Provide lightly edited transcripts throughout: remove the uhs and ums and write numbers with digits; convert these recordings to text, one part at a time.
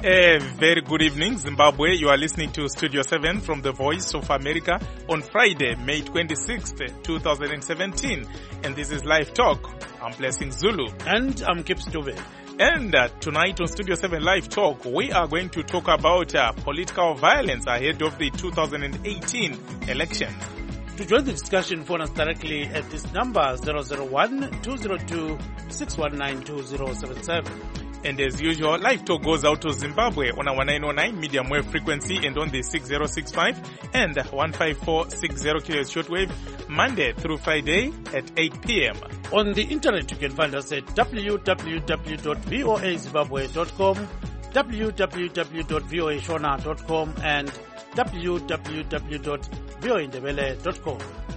A very good evening, Zimbabwe. You are listening to Studio 7 from the Voice of America on Friday, May 26th, 2017. And this is Live Talk. I'm Blessing Zulu. And I'm Kip Stuve. And tonight on Studio 7 Live Talk, we are going to talk about political violence ahead of the 2018 election. To join the discussion, phone us directly at this number, 001-202-619-2077. And as usual, Live Talk goes out to Zimbabwe on our 909 medium wave frequency and on the 6065 and 15460 kHz shortwave, Monday through Friday at 8 p.m. On the internet, you can find us at www.voazimbabwe.com, www.voashona.com, and www.voaindebele.com.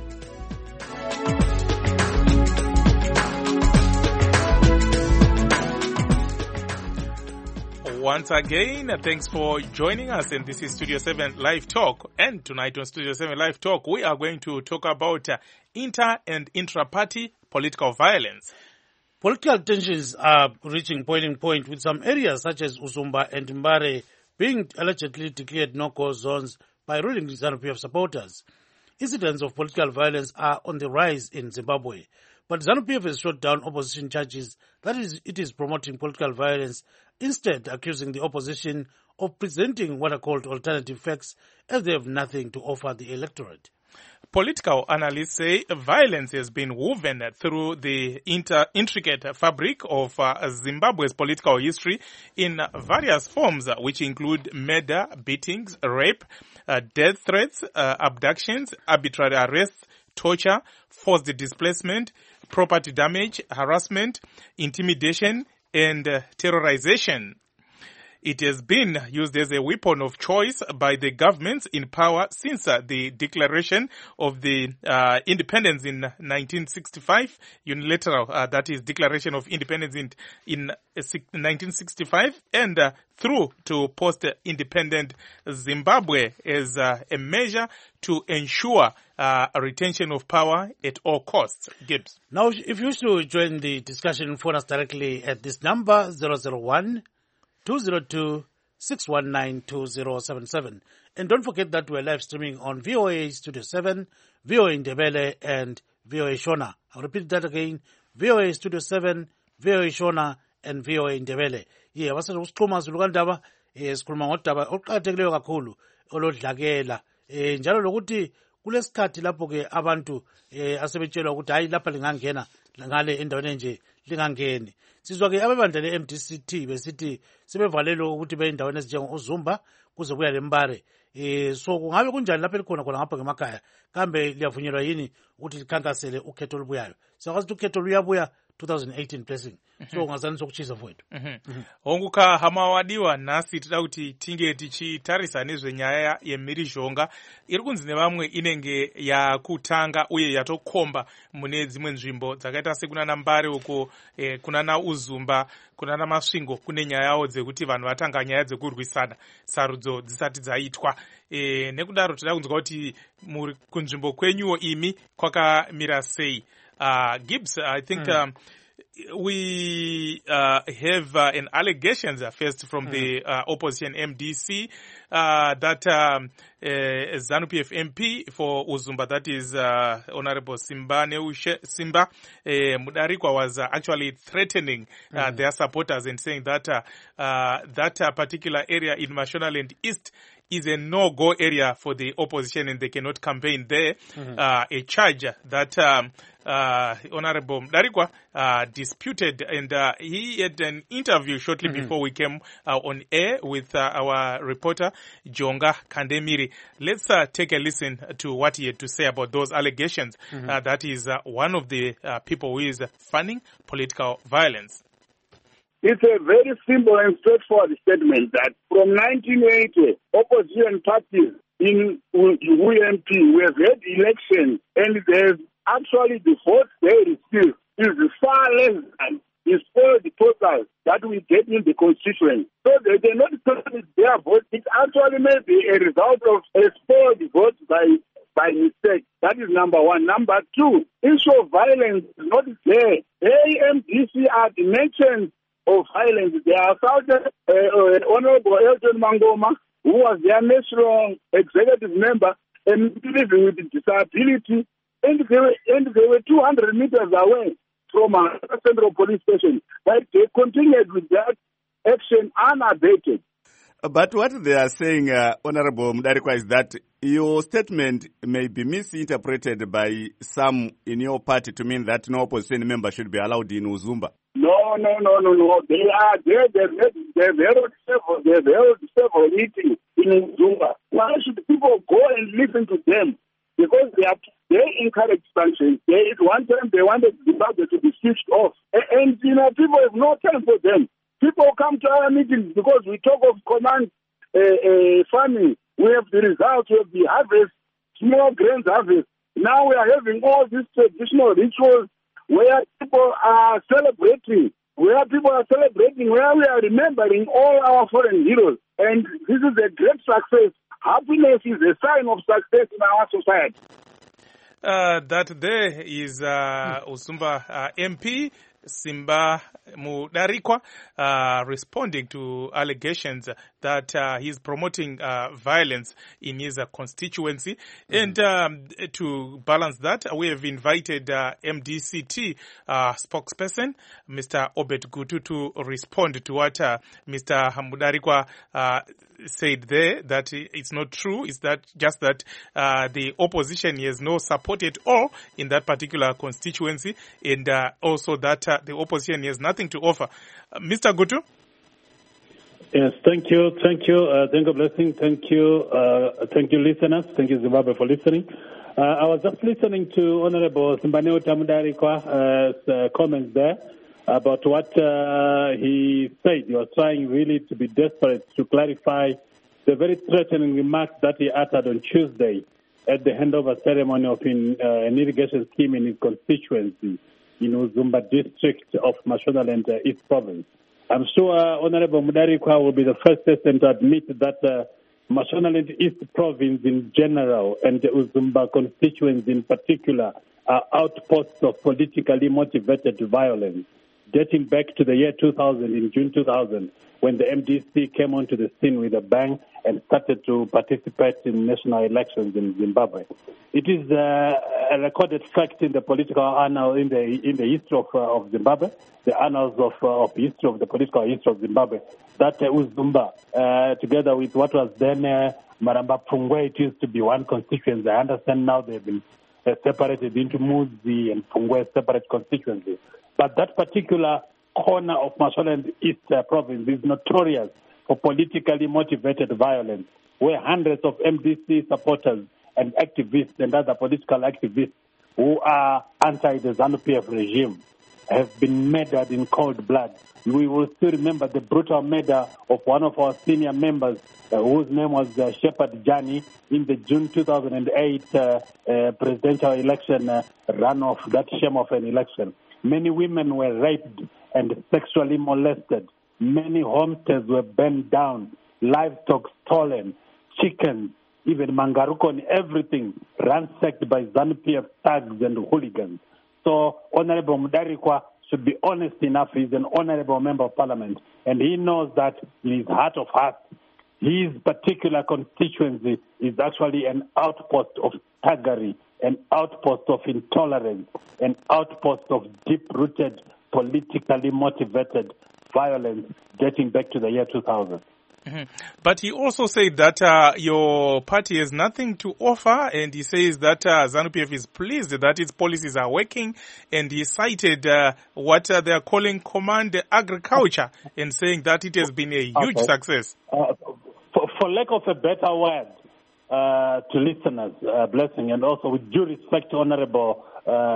Once again, thanks for joining us, and this is Studio 7 Live Talk. And tonight on Studio 7 Live Talk, we are going to talk about inter- and intra-party political violence. Political tensions are reaching boiling point, with some areas such as Usumba and Mbare being allegedly declared no-go zones by ruling ZANU-PF supporters. Incidents of political violence are on the rise in Zimbabwe, but ZANU-PF has shot down opposition charges that it is promoting political violence, instead accusing the opposition of presenting what are called alternative facts as they have nothing to offer the electorate. Political analysts say violence has been woven through the intricate fabric of Zimbabwe's political history in various forms, which include murder, beatings, rape, death threats, abductions, arbitrary arrests, torture, forced displacement, property damage, harassment, intimidation, and terrorization. It has been used as a weapon of choice by the governments in power since the declaration of the independence in 1965, unilateral, that is Declaration of Independence in 1965, and through to post-independent Zimbabwe as a measure to ensure a retention of power at all costs. Gibbs. Now, if you wish to join the discussion, phone us directly at this number, 001-202-619-2077. And don't forget that we're live streaming on VOA Studio 7, VOA Indebele, and VOA Shona. I'll repeat that again, VOA Studio 7, VOA Shona, and VOA Indebele. Yeah, wasa usikhuluma zilukandaba, sikhuluma ngodaba oqhakathekileyo kakhulu olodlakela. Njalo lokuthi kulesikhathi lapho ke abantu asebetshelwa ukuthi hayi lapha lingangena ngale endaweni enje lingangeni. Sizwa ke abebandla le-MDCT besithi sebevalelwe ukuthi beyindaweni ezinjengo Uzumba kuze kuya leMbare. So kungabe kunjani lapha elikhona khona ngapha ngemakhaya, kambe liyavunyelwa yini ukuthi likhankasele ukhetho olubuyayo? Siyakwazi ukuthi ukhetho luyabuya 2018 blessing. So ngazani sokuchisa fowethu. Onguka hamawadiwa nasi tida kuti tinge tichitarisa nezvenyaya yemhirizhonga iri kunzi nevamwe inenge yakutanga uye yatokomba mune dzimwe nzvimbo dzakaita sekunana Mbare uko kunana Uzumba kunana Masvingo kune nyayawo dzekuti vanhu vatanga nyaya dzekurwisana sarudzo dzisati dzaitwa. Nekudaro tida kunzwa kuti muri kunzvimbo kwenyuwo imi kwakamira sei? Gibbs, I think we have an allegations first from the opposition MDC that ZANU-PF MP for Uzumba, that is Honorable Simba Mudarikwa, was actually threatening their supporters and saying that that particular area in Mashonaland East is a no-go area for the opposition and they cannot campaign there. A charge that Honorable Mudarikwa disputed, and he had an interview shortly before we came on air with our reporter Jonga Kandemiri. Let's take a listen to what he had to say about those allegations. That is one of the people who is funding political violence. It's a very simple and straightforward statement that from 1980, opposition parties in UMP, we have had elections, and there's actually the vote they receive is far less than the spoiled totals that we get in the constituency. So they're not counting their vote. It actually may be a result of a spoiled vote by mistake. That is number one. Number two, issue of violence is not there. AMDC are mentioned of violence. They assaulted Honorable Elton Mangoma, who was their national executive member and living with disability, and they were 200 meters away from our central police station. But they continued with that action unabated. But what they are saying, Honorable Mudarikwa, is that your statement may be misinterpreted by some in your party to mean that no opposition member should be allowed in Uzumba. No. They are there. They've held several meetings in Uzumba. Why should people go and listen to them? Because they encourage sanctions. At one time they wanted Zimbabwe to be switched off, and people have no time for them. People come to our meetings because we talk of command farming. We have the results, we have the harvest, small grains harvest. Now we are having all these traditional rituals where people are celebrating, where we are remembering all our foreign heroes. And this is a great success. Happiness is a sign of success in our society. That there is Uzumba MP Simba Mudarikwa responding to allegations that he's promoting violence in his constituency. And to balance that, we have invited MDCT spokesperson, Mr. Obed Gutu, to respond to what Mr. Mudarikwa said there, that it's not true. It's that just that the opposition has no support at all in that particular constituency, and also that the opposition has nothing to offer. Mr. Gutu? Yes, thank you. Thank you, Blessing. Thank you, listeners. Thank you, Zimbabwe, for listening. I was just listening to Honorable Simbaneo Mudarikwa's comments there about what he said. He was trying really to be desperate to clarify the very threatening remarks that he uttered on Tuesday at the handover ceremony of an irrigation scheme in his constituency in Uzumba district of Mashonaland East Province. I'm sure Honorable Mudarikwa will be the first person to admit that Mashonaland East Province in general and the Uzumba constituency in particular are outposts of politically motivated violence, dating back to the year 2000, in June 2000, when the MDC came onto the scene with a bang and started to participate in national elections in Zimbabwe. It is a recorded fact in the political annals, in the history of Zimbabwe, the annals of history of the political history of Zimbabwe, that Uzumba, together with what was then Maramba Pfungwe, it used to be one constituency. I understand now they've been separated into Muzi and Pfungwe separate constituencies. But that particular corner of Mashonaland East Province is notorious for politically motivated violence, where hundreds of MDC supporters and activists and other political activists who are anti the ZANU-PF regime have been murdered in cold blood. We will still remember the brutal murder of one of our senior members, whose name was Shepard Jani, in the June 2008 presidential election runoff, that shame of an election. Many women were raped and sexually molested. Many homesteads were burned down, livestock stolen, chickens, even mangaruko and everything ransacked by ZANU-PF thugs and hooligans. So Honorable Mudarikwa should be honest enough. He's an honorable member of parliament, and he knows that in his heart of hearts, his particular constituency is actually an outpost of thuggery, an outpost of intolerance, an outpost of deep-rooted, politically motivated violence dating back to the year 2000. Mm-hmm. But he also said that your party has nothing to offer, and he says that ZANU-PF is pleased that its policies are working, and he cited what they are calling command agriculture and saying that it has been a huge success. For lack of a better word, to listeners, Blessing, and also with due respect to Honorable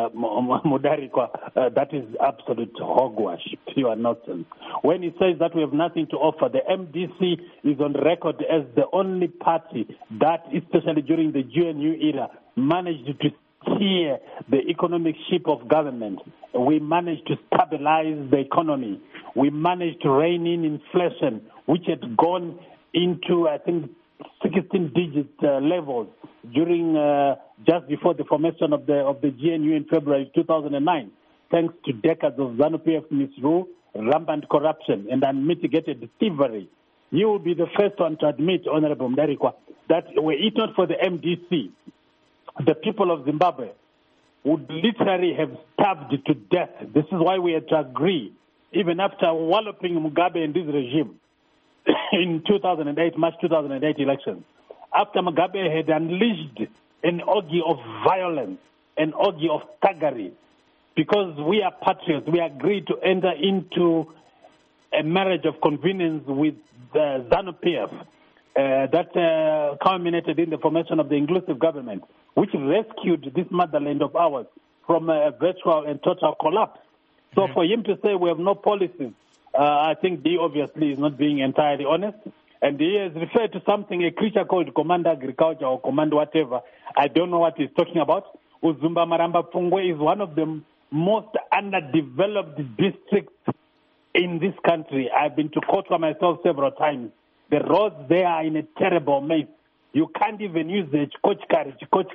Mudarikwa, that is absolute hogwash, pure nonsense. When he says that we have nothing to offer, the MDC is on record as the only party that, especially during the GNU era, managed to steer the economic ship of government. We managed to stabilize the economy. We managed to rein in inflation, which had gone into, I think, 16-digit levels during just before the formation of the GNU in February 2009, thanks to decades of ZANU-PF misrule, rampant corruption and unmitigated thievery. You will be the first one to admit, Honorable Mdarikwa, that were it not for the MDC, the people of Zimbabwe would literally have starved to death. This is why we had to agree, even after walloping Mugabe and his regime in 2008, March 2008 elections, after Mugabe had unleashed an orgy of violence, an orgy of thuggery, because we are patriots, we agreed to enter into a marriage of convenience with the ZANU-PF that culminated in the formation of the inclusive government, which rescued this motherland of ours from a virtual and total collapse. So for him to say we have no policies, I think he obviously is not being entirely honest. And he has referred to something, a creature called Command Agriculture or Command whatever. I don't know what he's talking about. Uzumba Maramba Pungwe is one of the most underdeveloped districts in this country. I've been to Kotwa myself several times. The roads there are in a terrible mess. You can't even use the Chikochkari.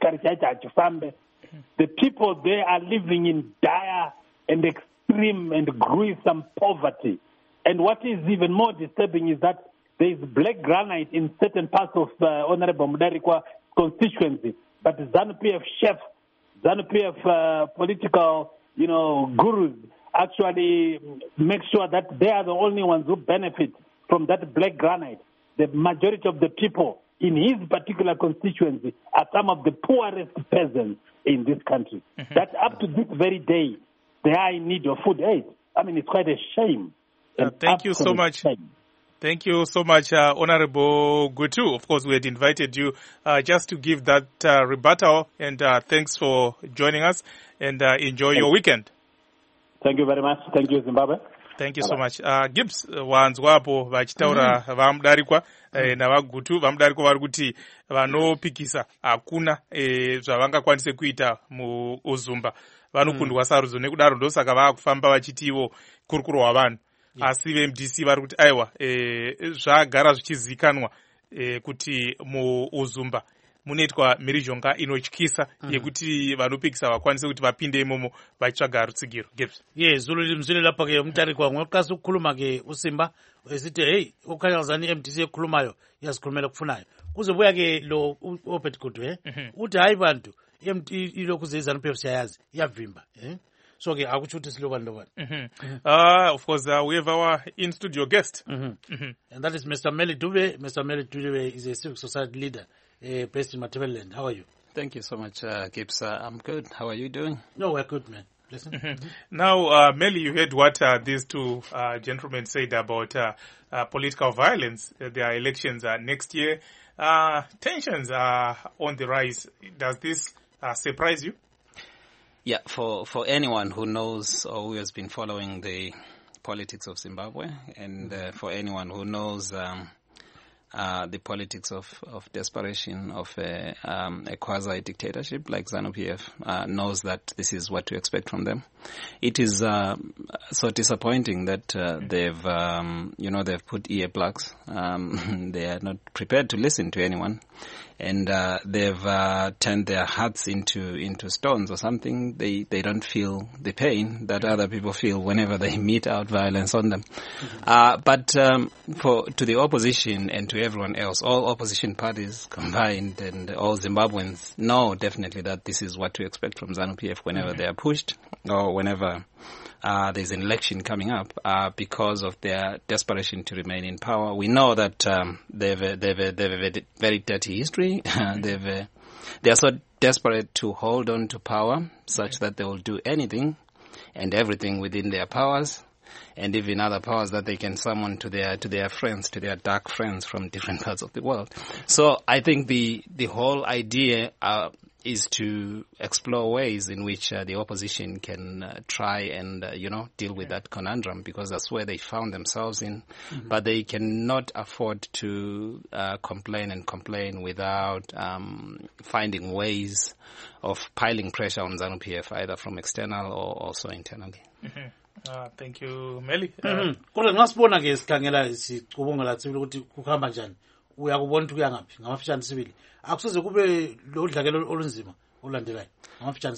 The people there are living in dire and extreme and gruesome poverty. And what is even more disturbing is that there is black granite in certain parts of Honorable Mdarikwa constituency. But ZANU-PF chefs, ZANU-PF political, gurus actually make sure that they are the only ones who benefit from that black granite. The majority of the people in his particular constituency are some of the poorest peasants in this country. That up to this very day, they are in need of food aid. I mean, it's quite a shame. Thank you so much. Shame. Thank you so much, Honorable Gutu. Of course, we had invited you just to give that rebuttal, and thanks for joining us, and enjoy your weekend. Thank you very much. Thank you, Zimbabwe. Thank you so much. Gibbs, wanzwapo vachitaura vamudarikwa navagutu vamudarikwa vari kuti vanopikisa hakuna zvavangakwanise kuita muuzumba. Vanokundwa sarudzo nekudaro ndosaka vaakufamba vachitiwo kurukurwa vanhu. Asi veMDC vari kuti aiwa zvagara zvichizikanwa kuti muuzumba munoitwa mhirizhonga inotyisa yekuti vanopikisa vakwanise kuti vapinde imomo vachitsvaga rutsigiro. Zulu mzvile lapha ke Mdarikwa ngokuqasa ukukhuluma ke uSimba esithi hey ukhanyazani MDC ekhulumayo yazikhulumela kufunayo kuzobuya ke lo Obed Gudwe uthi hayi bantu ilokhu ZANU-PF siyayazi iyavimba so ke akutsho ukuthi silobani lobani. Of course we have our in studio guest and that is Mr. Meli Dube. Mr. Meli Dube is a civil society leader based in Matabeleland. How are you? Thank you so much, Gibbs. I'm good. How are you doing? No, we're good, man. Now, Meli, you heard what these two gentlemen said about political violence. There are elections next year. Tensions are on the rise. Does this surprise you? Yeah, for anyone who knows or who has been following the politics of Zimbabwe, and for anyone who knows the politics of desperation of a quasi-dictatorship like ZANU-PF knows that this is what to expect from them. It is so disappointing that they've put earplugs. They are not prepared to listen to anyone, and they've turned their hearts into stones or something. They don't feel the pain that other people feel whenever they mete out violence on them. But to the opposition and to everyone else, all opposition parties combined and all Zimbabweans know definitely that this is what to expect from ZANU-PF whenever they are pushed or whenever there's an election coming up because of their desperation to remain in power. We know that they have a very dirty history. They are so desperate to hold on to power such that they will do anything and everything within their powers, and even other powers that they can summon to their friends, to their dark friends from different parts of the world. So I think the whole idea is to explore ways in which the opposition can try and deal with that conundrum, because that's where they found themselves in. But they cannot afford to complain without finding ways of piling pressure on ZANU-PF, either from external or also internally. Thank you, Meli. Kodwa ngasibona ke sikhangela isicubungela sibili ukuthi kuhamba njani. Uyakubona ukuthi kuyangaphi ngamafishane sibili. Akusoze kube lo dlakelo olunzima olandelayo ngamafishane sibili.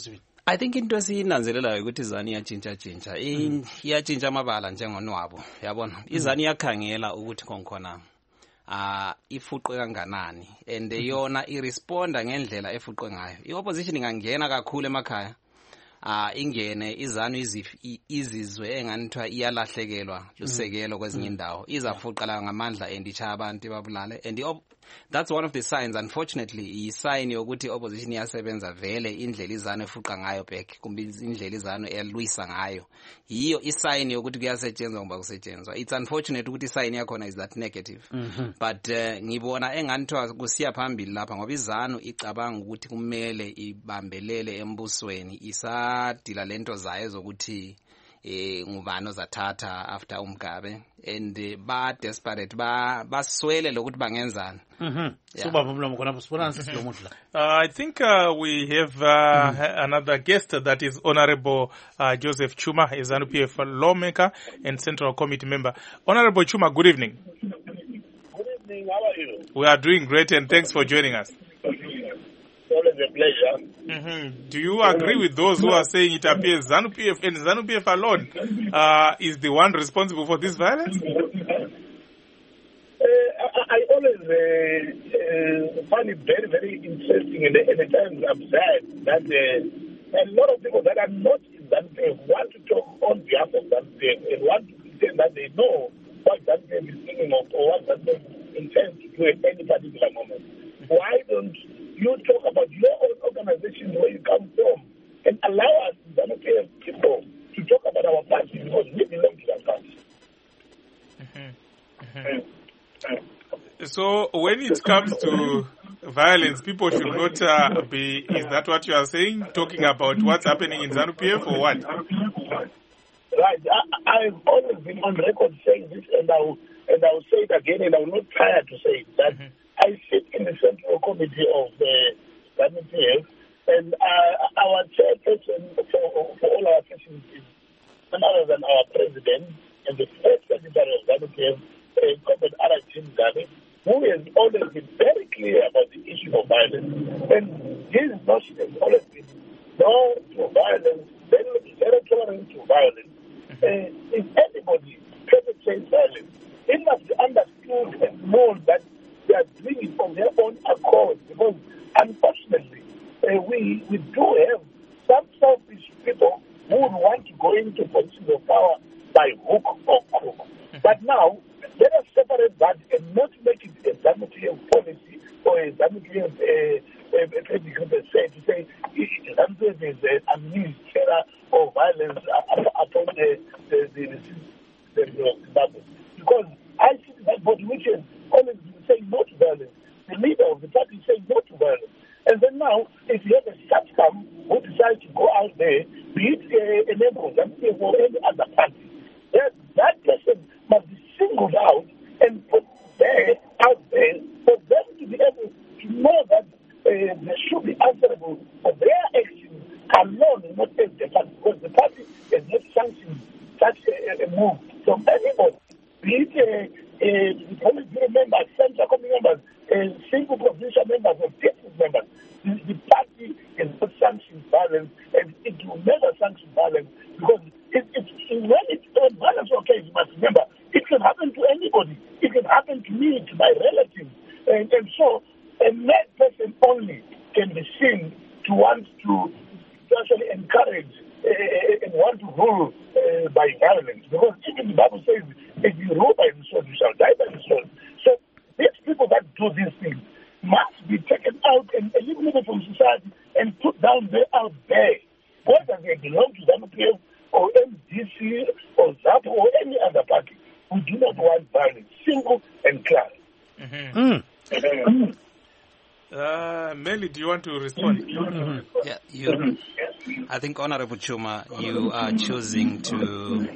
I think into esiyinanzelelayo ukuthi izani iyatshintsha iyatshintsha amabala njengonwabo yabona izani iyakhangela ukuthi konkhona ifuqwe kanganani and yona iresponda ngendlela efuqwe ngayo. I-opposition ingangena kakhulu emakhaya ingene izanu izizwe enganithiwa iyalahlekelwa lusekelo kwezinye indawo izafuqala ngamandla and ichaya abantu babulale and that's one of the signs, unfortunately, i-sign yokuthi opposition iyasebenza vele indlela izanu efuqa ngayo back kumbe indlela izanu elwisa ngayo yiyo i-sign yokuthi kuyasetshenzwa ngoba kusetshenzwa. It's unfortunate ukuthi i-sign yakhona is that negative. But ngibona enganithiwa kusiya phambili lapha ngoba izanu icabanga ukuthi kumele ibambelele embusweni isadila lento zayo zokuthi ngubani ozathatha after uMgabe and ba desperate baswele lokuthi bangenzani. I think we have another guest, that is Honorable Joseph Chuma, a ZANU-PF lawmaker and Central Committee member. Honorable Chuma, good evening. Good evening, how are you? We are doing great and thanks for joining us. Always a pleasure. Do you agree with those who are saying it appears ZANU-PF and ZANU-PF alone is the one responsible for this violence? I always find it very, very interesting and at times absurd that a lot of people that are not in ZANU-PF want to talk on behalf of ZANU-PF and want to pretend that they know what ZANU-PF is thinking of or what ZANU-PF intends to do at any particular moment. Why don't you talk about your own organization, where you come from, and allow us, ZANU-PF people, to talk about our party because we belong to that party. So when it comes to violence, people should not be, is that what you are saying, talking about what's happening in ZANU-PF or what? Right. I've always been on record saying this, and I will say it again, and I will not tire to say it, that I sit in the Central Committee of the ZANU-PF, and our chairperson for all our sessions is none other than our president and the first secretary of ZANU-PF, Comrade Arachin Gani, who has always been very clear about the issue of violence. And his notion has always been no to violence, zero tolerance to violence. If anybody perpetrates violence, it must be understood and known that they are doing it from their own accord. Because unfortunately, we do have some selfish people who would want to go into positions of power by hook or crook. But now, let us separate that and not make it a ZANU-PF policy or a ZANU-PF trade group to say ZANU-PF is unleashed terror or violence upon the Zimbabwe. Because I see that body which has always been saying no to violence. The leader of the party is saying no to violence. And then now, if you have a SATCOM who decides to go out there, be it a member of ZANU-PF or any other party, that person must be singled out and put out there for them to be able to know that they should be answerable for their actions alone, not as the party, because the party has not sanctioned such a move from anybody. Be it police bureau members, central committee members, single provincial members, or district members. The party has not sanctioned violence, and it will never sanction violence because when it's on violence occasion, you must remember, it can happen to anybody. It can happen to me, to my relatives. And so a mad person only can be seen to want to actually encourage and want to rule by violence. Because even the Bible says, if you rule by the sword, you shall die by the sword. So these people that do these things must be taken out and eliminated from society and put down there out there. Whether they belong to ZANU-PF or MDC or ZAPU or any other party. We do not want violence, simple and clear. Melly, do you want to respond? Yeah, I think, Honorable Chuma, you are choosing to,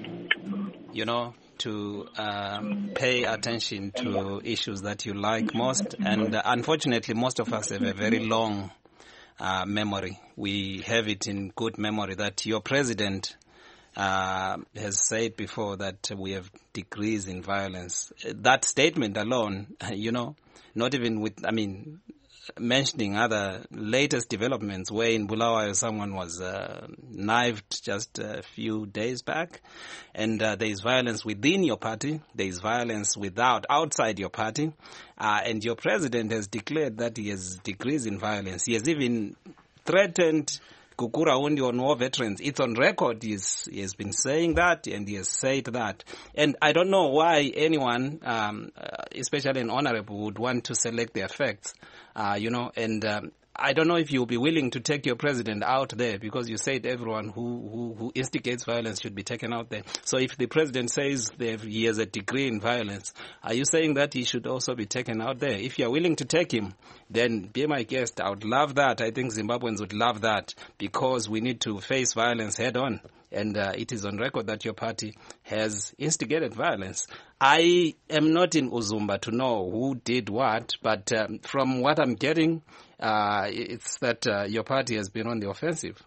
pay attention to issues that you like most. And unfortunately, most of us have a very long memory. We have it in good memory that your president has said before that we have decreased in violence. That statement alone, not even with, mentioning other latest developments where in Bulawayo someone was knifed just a few days back, and there is violence within your party, there is violence outside your party, and your president has declared that he has degrees in violence. He has even threatened Kukura Undi on war veterans. It's on record. He has been saying that, and he has said that. And I don't know why anyone, especially an honorable, would want to select their facts, and I don't know if you'll be willing to take your president out there, because you said everyone who instigates violence should be taken out there. So if the president says he has a degree in violence, are you saying that he should also be taken out there? If you're willing to take him, then be my guest. I would love that. I think Zimbabweans would love that, because we need to face violence head on. And it is on record that your party has instigated violence. I am not in Uzumba to know who did what, but from what I'm getting, it's that your party has been on the offensive.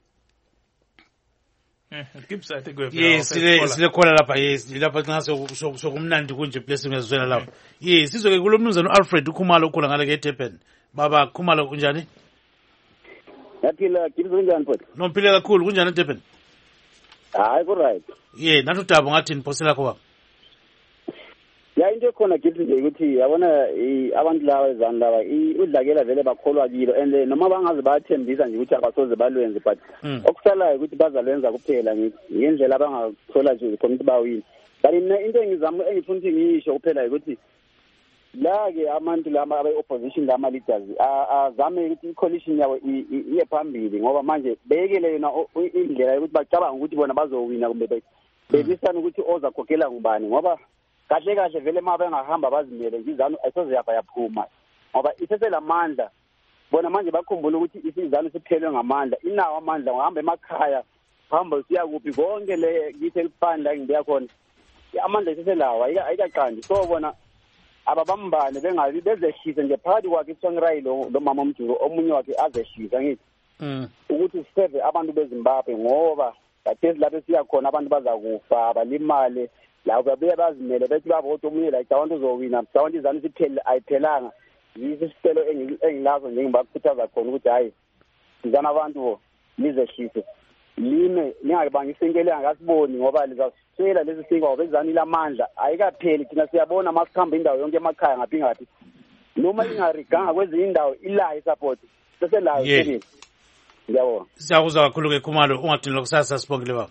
Gibbs, I think we have yes, silekhona lapha yes lapha nxa sokumnandi kunje blessing yazwela lapha yes sizoke kulo mnumzana Alfred Khumalo okhona ngale eDurban. Baba Khumalo kunjani? Yaphila Gibbs kunjani futhi? Nomphile kakhulu kunjani eDurban? Hayi ku right. Yeah, nathi uDaba ngathi niphose lakho baba. Ya into khona Gibbs nje ukuthi yabona abantu laba ezani laba udlakela vele bakholwa kilo and noma bangaze bathembisa nje ukuthi abasoze balwenze but okusalayo ukuthi bazalwenza kuphela ngendlela abangathola nje khona ukuthi bawini. Kanti mina into engifuna ukuthi ngisho kuphela ukuthi la-ke abantu lama abe-opposition lama leaders azame ukuthi i-coalition yabo iye phambili ngoba manje beyekele yona indlela yokuthi bacabanga ukuthi bona bazowina kumbe bebisana ukuthi ozakhokhela ngubani ngoba kahle vele uma bengahamba bazimele nje izanu ayisoze yapha yaphuma ngoba iseselamandla bona manje bakhumbula ukuthi isizanu siphelwe ngamandla inawo amandla ngihamba emakhaya hamba siya kuphi konke le kithi elifani la ngibuya khona amandla iseselawo ayikaqandi so bona ababambane bengabi bezehlise nje phakathi kwakhe uSongray lo mama Mjulu omunye wakhe azehlisa ngithi ukuthi siseve abantu beZimbabwe ngoba kathesi lapho siya khona abantu bazakufa balimale la babuye bazimele bethi babodwa omunye la icabanga uzowina mhlawumbe izanu siphele ayiphelanga yisicelo engilazo nje ngibakhuthaza khona ukuthi hayi sizana abantu bo lizehlise lime ningabangisa inkele angasiboni ngoba lizaswela lezi singo bezani lamandla ayikapheli thina siyabona masikhamba indawo yonke emakhaya ngaphi ngathi noma ingariganga kwezinye indawo ilayo support bese layo sebenzi ngiyabona siyakuzwa kakhulu ke Khumalo ungadinela kusasa sibongile baba.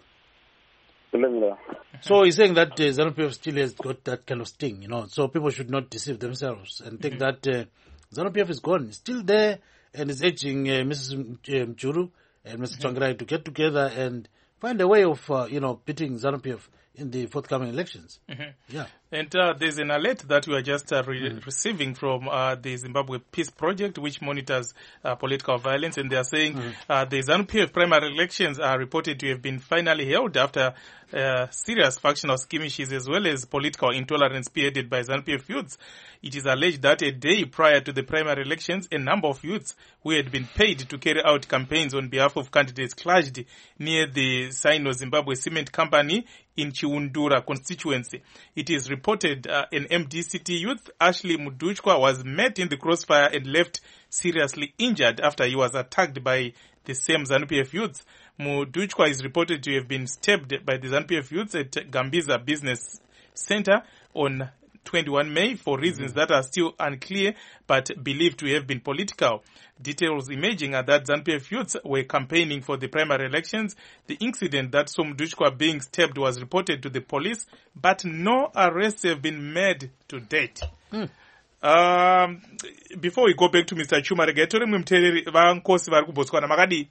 So he's saying that ZANU-PF still has got that kind of sting, so people should not deceive themselves and think that ZANU-PF is gone. It's still there and is urging Mrs. Mjulu and Mr. Tsvangirai to get together and find a way of, beating ZANU-PF in the forthcoming elections. Yeah. And there's an alert that we are just receiving from the Zimbabwe Peace Project, which monitors political violence, and they are saying the ZANU-PF primary elections are reported to have been finally held after serious factional skirmishes as well as political intolerance spearheaded by ZANU-PF youths. It is alleged that a day prior to the primary elections, a number of youths who had been paid to carry out campaigns on behalf of candidates clashed near the Sino-Zimbabwe Cement Company in Chiundura constituency. It is reported an MDCT youth, Ashley Muduchwa, was met in the crossfire and left seriously injured after he was attacked by the same ZANU-PF youths. Muduchwa is reported to have been stabbed by the ZANU-PF youths at Gambiza Business Center on 21 May for reasons that are still unclear but believed to have been political. Details emerging are that ZANU-PF youths were campaigning for the primary elections. The incident that saw Muduchwa being stabbed was reported to the police, but no arrests have been made to date. Before we go back to Mr. Chuma Regetori, mumtereri vankosi vari kuBotswana makadi.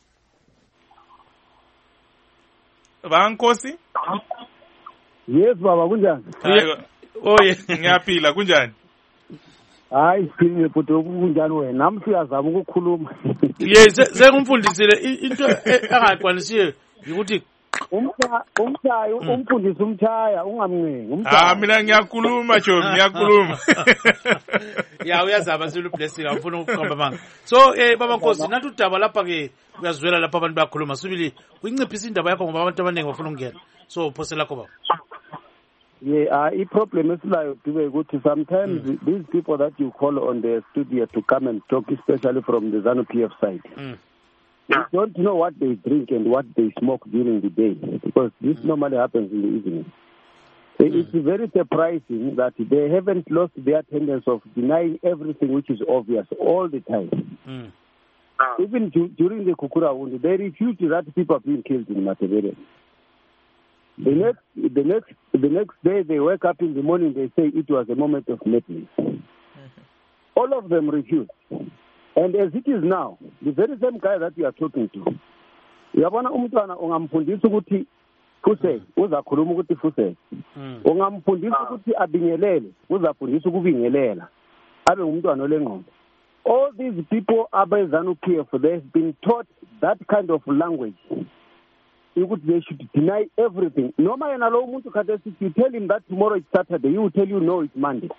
Vankosi? Yes, baba kunjani? Oye, ngiyaphila kunjani? Hayi siphile futhi kunjani wena? Nami siyazama ukukhuluma. Yes, sengumfundisile into angaqwanisiyo ukuthi umthayo umfundisi umthaya ungamncengi mina ngiyakhuluma Jomi ngiyakhuluma. Ya uyazama silu blessing awufuna ukuqamba manga. So baba Nkosi nathi udaba lapha ke uyazwela lapha abantu bayakhuluma sibili uyinciphisa indaba yakho ngoba abantu abaningi bafuna ukungena. So phose lakho baba. Yeah, a problem is like sometimes these people that you call on the studio to come and talk, especially from the ZANU-PF side, they don't know what they drink and what they smoke during the day, because this normally happens in the evening. It's very surprising that they haven't lost their tendency of denying everything which is obvious all the time. Even during the Kukura wound, they refused that people are being killed in Matabele. The next day they wake up in the morning, they say it was a moment of madness. All of them refused. And as it is now, the very same guy that we are talking to, uyabona umntwana ungamfundisa ukuthi fuse uzakhuluma ukuthi fuse, ungamfundisa ukuthi abingelele uzafundisa ukubingelela, abe umntwana olengqondo. All these people abe ZANU-PF, they've been taught that kind of language. They should deny everything. No matter you tell him that tomorrow is Saturday, he will tell you no, it's Monday.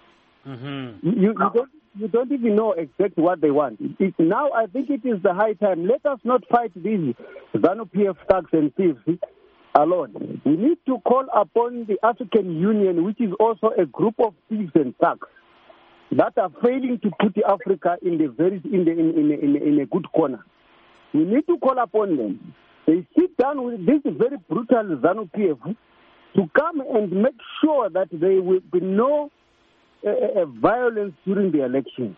You don't even know exactly what they want. Now I think it is the high time. Let us not fight these ZANU-PF thugs and thieves alone. We need to call upon the African Union, which is also a group of thieves and thugs that are failing to put Africa in a good corner. We need to call upon them. They sit down with this very brutal ZANU-PF to come and make sure that there will be no violence during the election.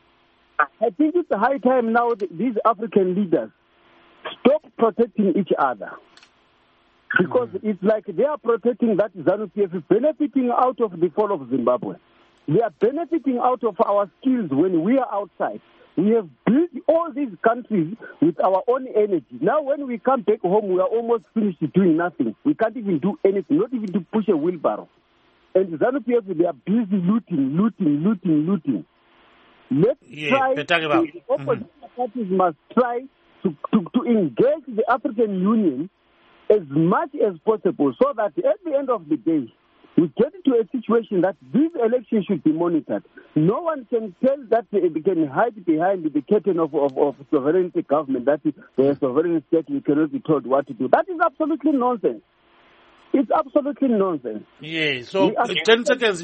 I think it's high time now that these African leaders stop protecting each other. Because it's like they are protecting that ZANU-PF, benefiting out of the fall of Zimbabwe. We are benefiting out of our skills when we are outside. We have built all these countries with our own energy. Now when we come back home, we are almost finished doing nothing. We can't even do anything, not even to push a wheelbarrow. And ZANU-PF, they are busy looting. Let's try, the opposition parties must try to engage the African Union as much as possible, so that at the end of the day, we get into a situation that these elections should be monitored. No one can tell that they can hide behind the curtain of sovereignty government, that the sovereign state, you cannot be told what to do. That is absolutely nonsense. It's absolutely nonsense. Yeah, so 10 seconds,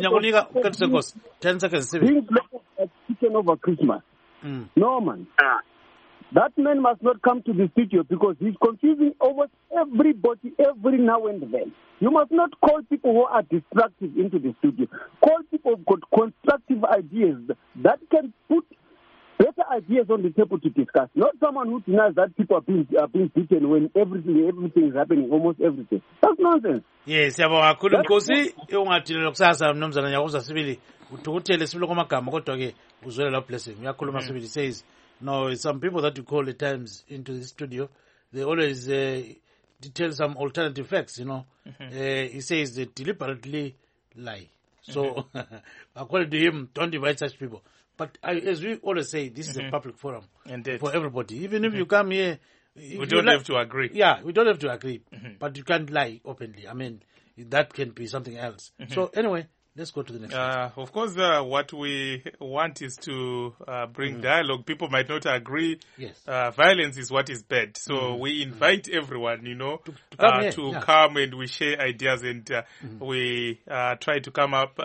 10 seconds. Being taken over Christmas. No, man. That man must not come to the studio because he's confusing almost everybody every now and then. You must not call people who are destructive into the studio. Call people who've got constructive ideas that can put better ideas on the table to discuss. Not someone who denies that people are being beaten when everything is happening, almost everything. That's nonsense. Yes, yabonga kakhulu Nkosi, ungathini kusasa mnumzana Nyakuza Sibili, uthukutele sibili kwamagama kodwa ke uzwele la blessing. Uyakhuluma Sibili says, no, some people that you call at times into the studio, they always tell some alternative facts, you know. He says they deliberately lie. So, according to him, don't invite such people. But as we always say, this is a public forum for everybody. Even if you come here, we don't have to agree. Yeah, we don't have to agree. But you can't lie openly. I mean, that can be something else. So anyway, let's go to the next one. Of course, what we want is to bring dialogue. People might not agree. Yes. Violence is what is bad. So we invite everyone, you know, to come and we share ideas and we try to come up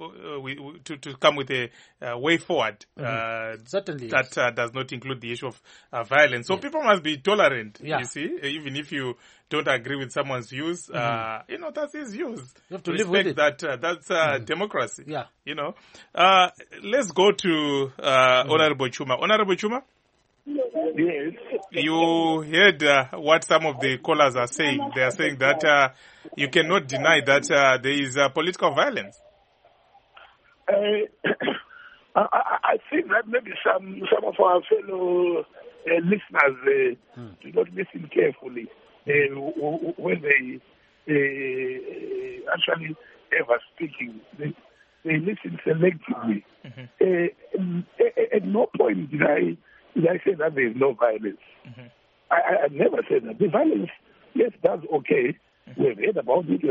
to come with a way forward. Certainly. That does not include the issue of violence. So people must be tolerant, you see, even if you don't agree with someone's views, you know, that's his views. You have to live with it. That's democracy. Yeah. You know. Let's go to Honorable Chuma. Honorable Chuma? Yes. You heard what some of the callers are saying. They are saying that you cannot deny that there is political violence. I think that maybe some of our fellow listeners do not listen carefully when they actually ever speaking. They listen selectively. At no point did I say that there is no violence. I never said that. The violence, yes, that's okay. We've heard about it.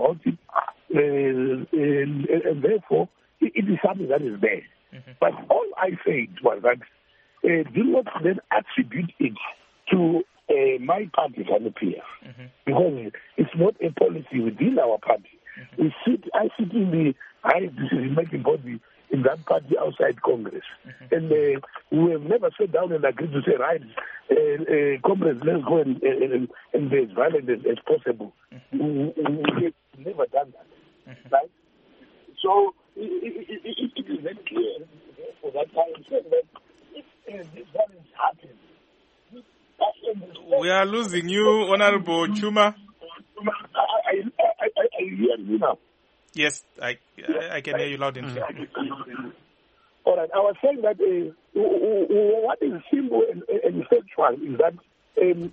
And therefore, it is something that is there. But all I said was that do not then attribute it to my party, ZANU-PF, because it's not a policy within our party I sit in the highest decision-making body in that party outside Congress. And we have never sat down and agreed to say, right, comrades, let's go and be as violent as possible. We have never done that, right? So it is very clear for that time that if this violence happens, we are losing you, Honorable Chuma. I hear you now. Yes, I can hear you loud and clear. All right, I was saying that what is simple and factual is that when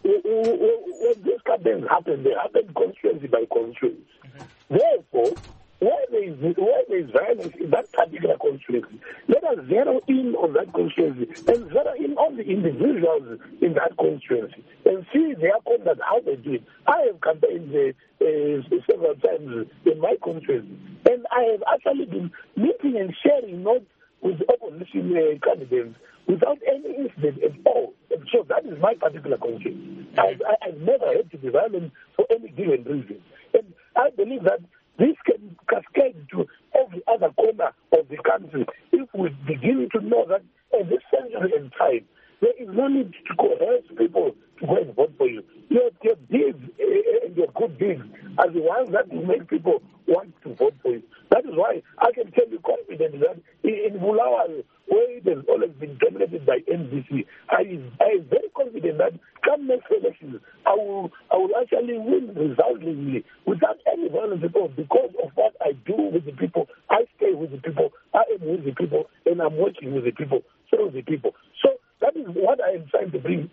these campaigns happen, they happen constituency by constituency. Therefore, where there is violence in that particular constituency, let us zero in on that constituency and zero in on the individuals in that constituency and see their conduct, how they do it. I have campaigned several times in my constituency, and I have actually been meeting and sharing notes with opposition candidates without any incident at all. And so that is my particular constituency. I've never had to be violent for any given reason. And I believe that this can cascade to every other corner of the country if we begin to know that at this century and time, there is no need to coerce people to go and vote for you. Your deeds and your good deeds are the ones that will make people want to vote for you. That is why I can tell you confidently that in Bulawayo, where it has always been dominated by NDC, I am very confident that come next elections, I will actually win resoundingly without any violence at all because of what I do with the people. I stay with the people, I am with the people, and I'm working with the people, serve the people. So that is what I am trying to bring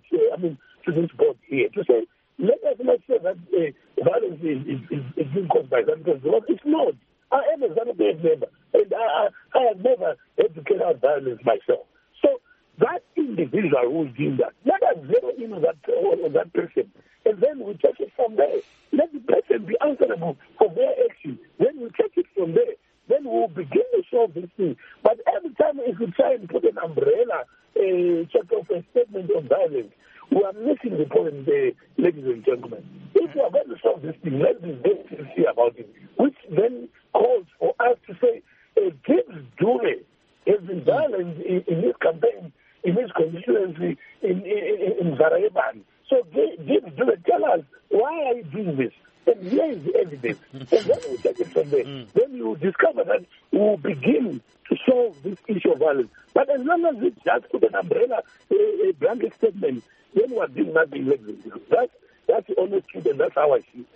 to this board here, to say, let us not say that violence is being caused by that because it's not. I am a ZANU-PF member, and I have never had to carry out violence myself. So that individual who is doing that, let us zero in on that person, and then we take it from there. Let the person be answerable for their action. Then we take it from there. Then we'll begin to solve this thing. But every time if we try and put an umbrella, sort of a statement on violence, we are missing the point, ladies and gentlemen. If we are going to solve this thing, let's be very sincere about it, which then calls for us to say, James Dube has been violent in his campaign, in his constituency, in Zaraeban. So James Dube, tell us, why are you doing this? And here is the evidence. And then we take it from there. Then you discover that we will begin to solve this issue of violence. But as long as we just put an umbrella, a blanket statement, then we are doing nothing. That's the honest truth, and that's how I see it.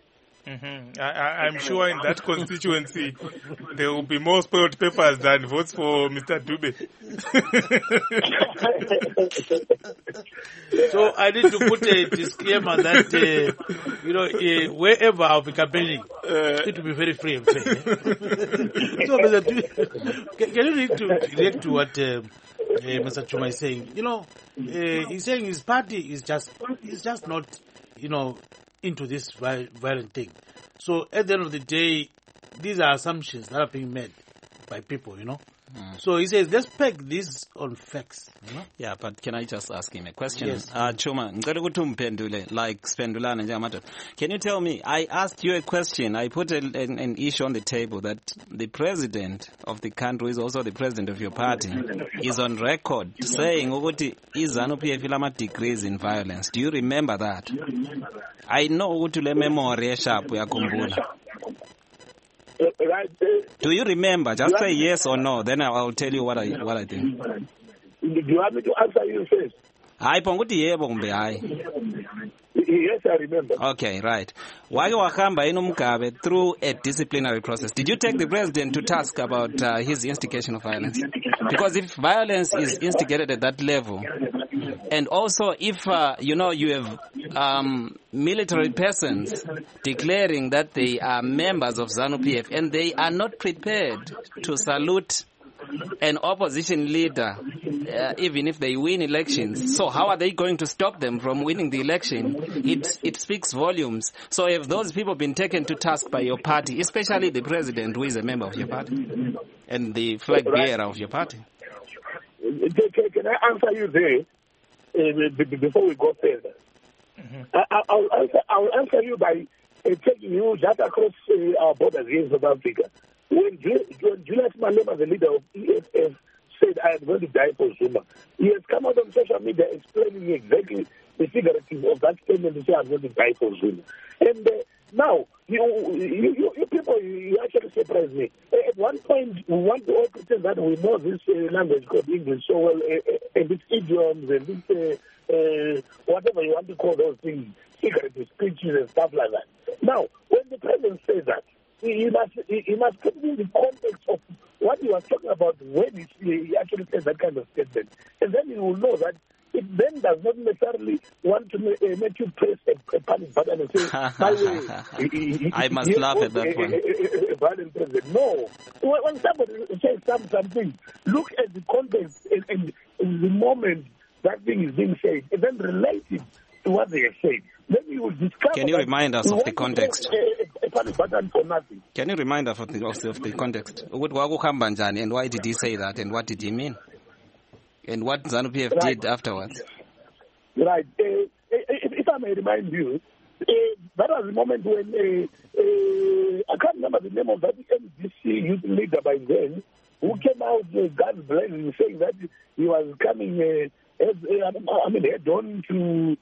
I'm sure in that constituency there will be more spoiled papers than votes for Mr. Dube. So I need to put a disclaimer that wherever I'll be campaigning, it will be very free and fair. So, Mr. Dube, can you react to what Mr. Chuma is saying? He's saying his party is just not, into this violent thing. So at the end of the day, these are assumptions that are being made by people, So he says, let's peg this on facts. Yeah, but can I just ask him a question? Yes. Chuma, like Spendulana Njamato. Can you tell me, I asked you a question, I put an issue on the table that the president of the country, who is also the president of your party, is on record saying, Uguti, ZANU-PF ilama degrees in violence. Do you remember that? I know Uguti le memory sharp yakumbula. Do you remember? Just say yes or no, then I'll tell you what I think. Do you want me to answer you first? Hayi ponguti yebo kumbe hayi. Yes, I remember. Okay, right. Wake wahamba inumgabe through a disciplinary process. Did you take the president to task about his instigation of violence? Because if violence is instigated at that level, and also if you have military persons declaring that they are members of ZANU-PF and they are not prepared to salute an opposition leader, even if they win elections. So how are they going to stop them from winning the election? It speaks volumes. So have those people been taken to task by your party, especially the president, who is a member of your party, and the flag bearer of your party? Can I answer you there before we go further? I'll answer you by taking you just across our borders here in South Africa. When Julius Malema, the leader of EFF, said, I am going to die for Zuma, he has come out on social media explaining exactly the figurative of that statement to say, I'm going to die for Zuma. And now, you people, you actually surprise me. At one point, we want to all pretend that we know this language called English so well, and its idioms, and this, whatever you want to call those things, figurative speeches and stuff like that. Now, when the president says that, he must put it in the context of what he was talking about when he actually said that kind of statement. And then you will know that it then does not necessarily want to make you press a panic button and say, my way, I must laugh at that one. No. When somebody says something, look at the context and the moment that thing is being said, and then relate it to what they have said. Then you will discover. Can you remind us of the context? A panic button for nothing. Can you remind us of the context? And why did he say that? And what did he mean? And what ZANU-PF did afterwards? Right. If I may remind you, that was the moment when I can't remember the name of that MDC youth leader by then, who came out guns blazing, saying that he was coming head on to.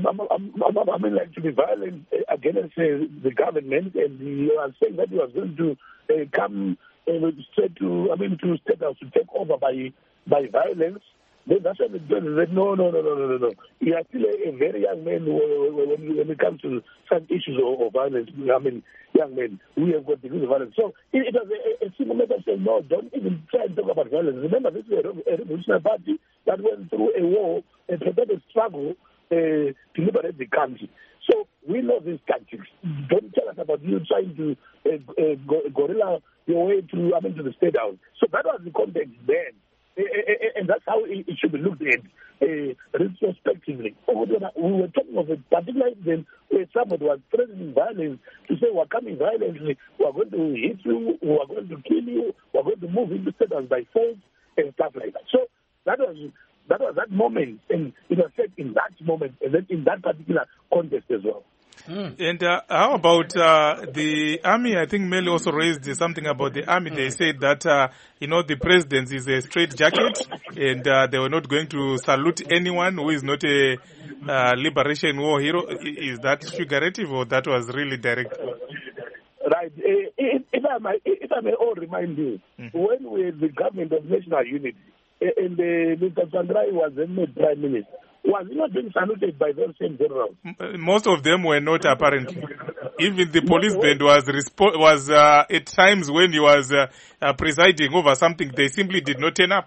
To be violent against the government, and he was saying that he was going to come straight to State House to take over by violence. Then that's when the president said, no. You are still a very young man when it comes to some issues of violence. Young men, we have got the use of violence. So it was a simple matter saying, no, don't even try and talk about violence. Remember, this is a revolutionary party that went through a war, a prepared struggle, to liberate the country. So we know these tactics. Don't tell us about you trying to guerrilla your way to the State House. So that was the context then. And that's how it should be looked at retrospectively. We were talking of a particular incident where somebody was threatening violence to say, we're coming violently, we're going to hit you, we're going to kill you, we're going to move into State House by force and stuff like that. So that was that moment, and it was said in that moment, and then in that particular context as well. And how about the army? I think Meli also raised something about the army. They said that, the president is a straitjacket, and they were not going to salute anyone who is not a liberation war hero. Is that figurative, or that was really direct? Right. If I may all remind you, when we had the government of national unity, and Mr. Sandrai was then made prime minister, was he not being saluted by those same generals? Most of them were not, apparently. Even the police band was at times when he was presiding over something, they simply did not turn up.